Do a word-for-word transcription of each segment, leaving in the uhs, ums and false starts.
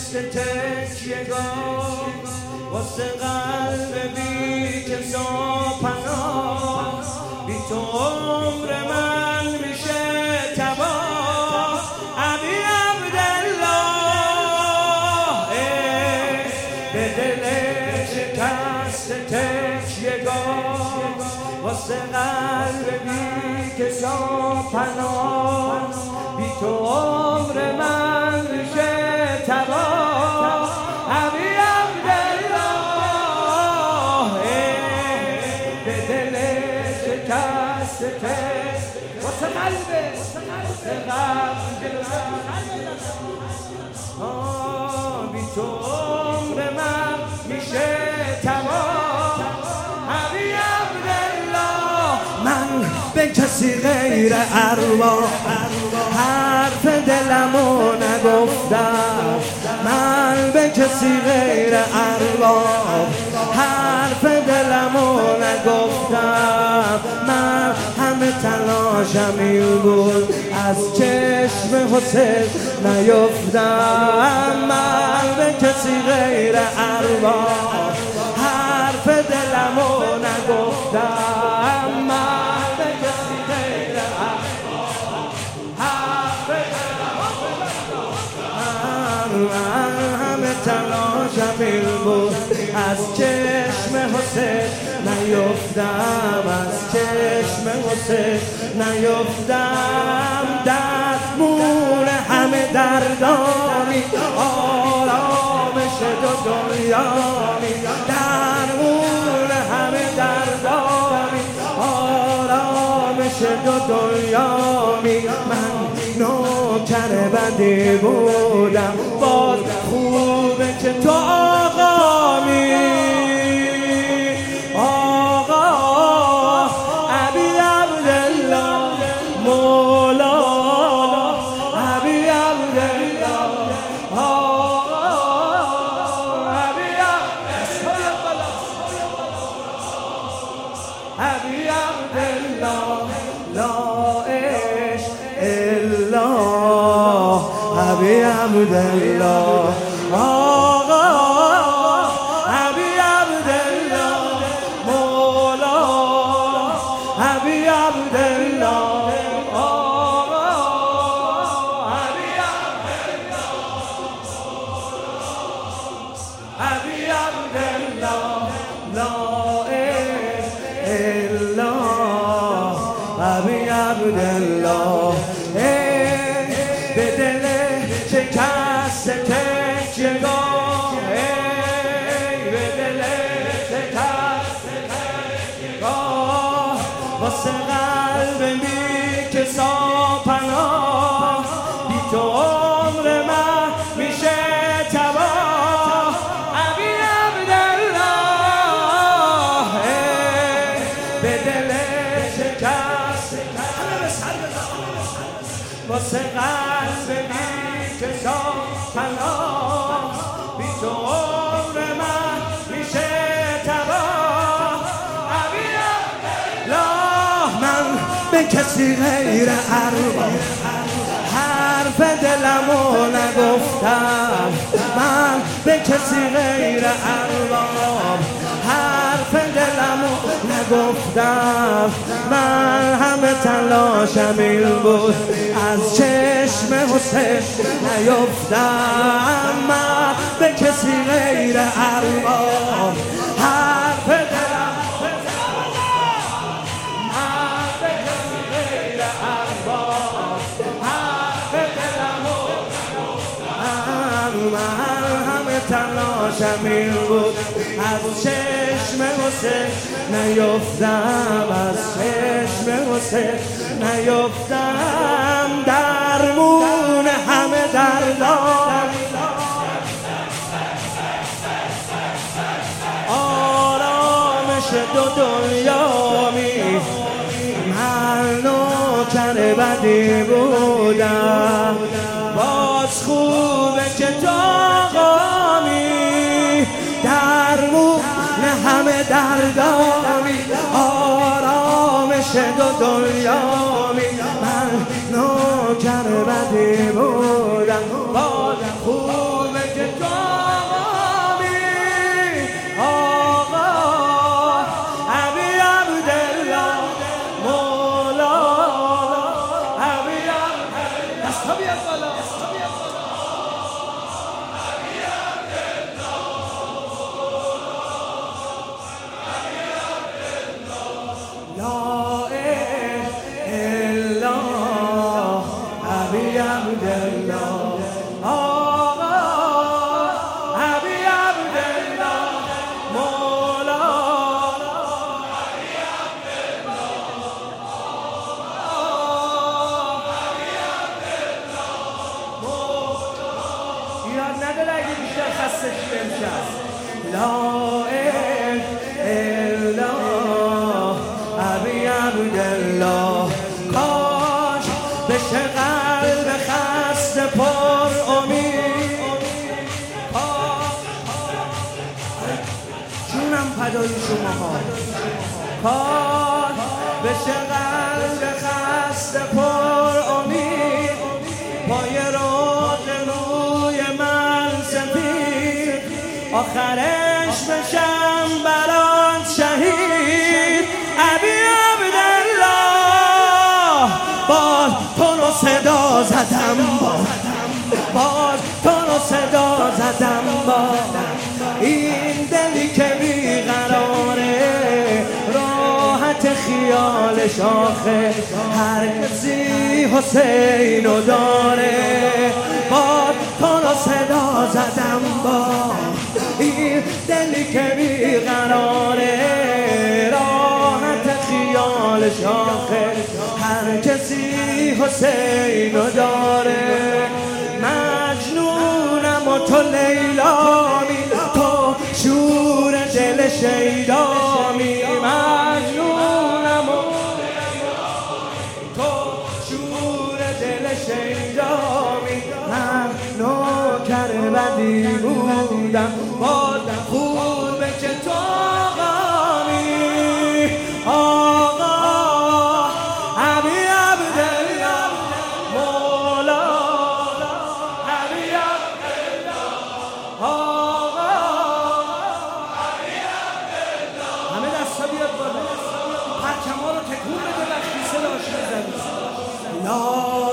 تکیه‌گاه واسه قلب بی کس و پناه، بی تو عمر من میشه تباه. ابی عبدالله به دل شکست تکیه‌گاه واسه قلب بی کس و پناه، بی تو عمر من میشه تباه. ابی عبدالله به دل شکست تکیه‌گاه واسه قلب واسه قلب بی تو عمر من میشه تمام. ابی عبدالله من به کسی غیر ارواح حرف دلمو نگفتم، من به کسی غیر ارواح حرف دلمو نگفتم. من همه تلاشم این بود از چشم حسین نیفتم، من به کسی غیر ارواح حرف دلمو نگفتم، من به کسی غیر ارواح حرف دلمو نگفتم. من همه تلاشم این بود از چشم حسین نیفتم، از چشم حسین نیفتم. در مون همه دردانی آرامش دو دنیانی، در مون همه دردانی آرامش دو دنیانی. من نوکر بدی بودم، باز خوبه که تو آقامی. آقا ابی عبدالله مولا، ابی عبدالله آقا ابی عبدالله، ابی عبدالله لا عشق الا ابی عبدالله آقا ابی عبدالله مولا، ابی عبدالله آقا ابی عبدالله، ابی عبدالله لا عشق الا ابی عبدالله. به دل شکست تکیه‌گاه، به دل شکست تکیه‌گاه واسه قلب بی کس و پناه، بی تو عمر من میشه تباه. ابی عبدالله به دل شکست واسه قلب بی کس و پناه، بی تو عمر من میشه تباه. ابی عبدالله من به کسی غیر ارواح حرف دلمو نگفتم، من به کسی غیر ارواح حرف دلمو نگفتم. من همه تلاشم این بود از چشم حسین نیفتم، من به کسی غیر ارواح حرف دلمو من به کسی غیر ارواح حرف دلمو نگفتم. من همه تلاشم این بود از چشم حسین نیفتم، از چشم حسین نیفتم. درمون همه دردان آرامش دو دنیامی، من نوکر بدی بودم، باز خوبه که تو آقامی. درمون همه دردانی آرامش دو دنیامی، من نوکر بدی بودم، باز خوبه که تو تا بیاد بالا. لا الا ابی عبدالله آقا ابی عبدالله مولا ابی عبدالله ابی عبدالله مولا ایراد نداره اگه بیشتر خسته شده امشب. لا الا ابی عبدالله کاش بشه قلب خسته پر امید جونم فدای شماها. کاش بشه قلب خسته پر امید پای روز روی من سفید آخرش بشم برات شهید. ابی عبدالله باز تو رو صدا زدم باز باز تو رو صدا زدم باز این دلی که بیقراره راحت خیالش آخه هر کسی حسینو داره. باز تو رو صدا زدم باز این دلی که بیقراره راحت خیالش آخه هر کسی حسینو داره. مجنونم و تو لیلامی تو شور دل شیدامی. مجنونم و تو شور دل شیدامی. من نوکر بدی بودم باز خوبه که تو آقامی. آقا ابی عبدالله مولا ابی عبدالله آقا ابی عبدالله. همه دستا بیاد بالا پرچما رو تکون بده وقتی صداش بزنی. لا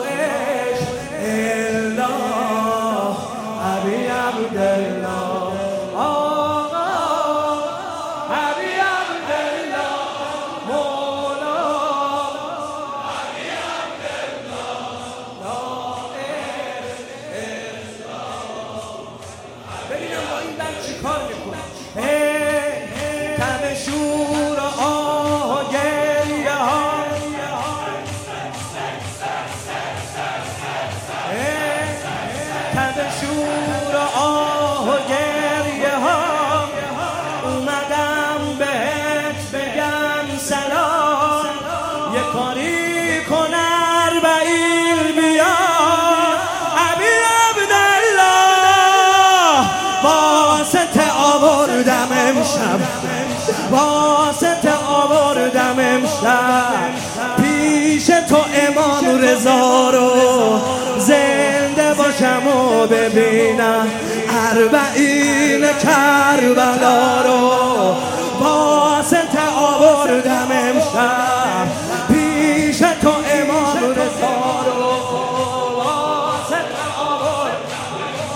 الا ابی عبدالله آقا ابی عبدالله مولا ابی عبدالله لا الا. ببینم با این بند چی کار میکنه. تن شور و آه و گریه ها تن شور و آه و گریه ها اومدم بهت بگم سلام یه کاری کن اربعین بیا. ابی عبدالله واسطه آوردم امشب واسطه آوردم امشب پیش تو امام رضا رو زنده باشم و ببینم اربعین کربلا رو. واسطه آوردم امشب پیش تو امام رضا رو واسطه آوردم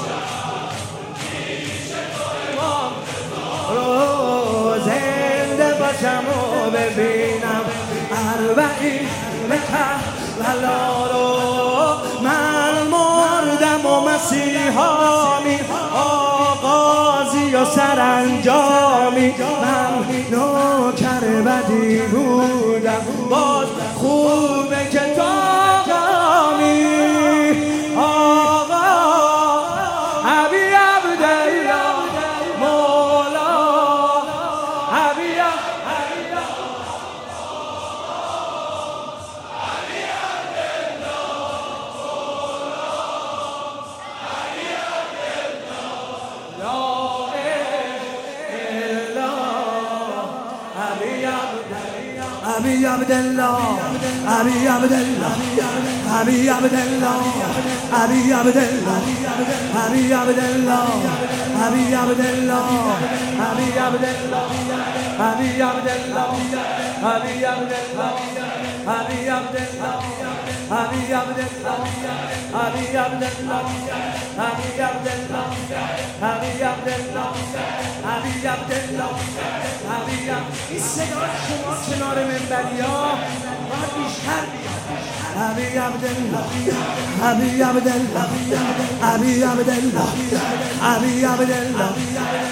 پیش تو امام رو زنده باشم و ببینم اربعین کربلا رو. من مردم و مسیحامی آغازی و سرانجامی. من نوکر بدی بودم باز خوبه که تو آقامی. آقا ابی عبدالله مولا ابی عبدالله ابی عبدالله ابی عبدالله ابی عبدالله ابی عبدالله ابی عبدالله ابی عبدالله ابی عبدالله ابی عبدالله ابی عبدالله ابی عبدالله علی عبدالله علی عبدالله علی عبدالله علی عبدالله علی عبدالله علی عبدالله. این صدا شما کنار منبریا باید بیشتر بیاد. علی عبدالله علی عبدالله علی عبدالله علی عبدالله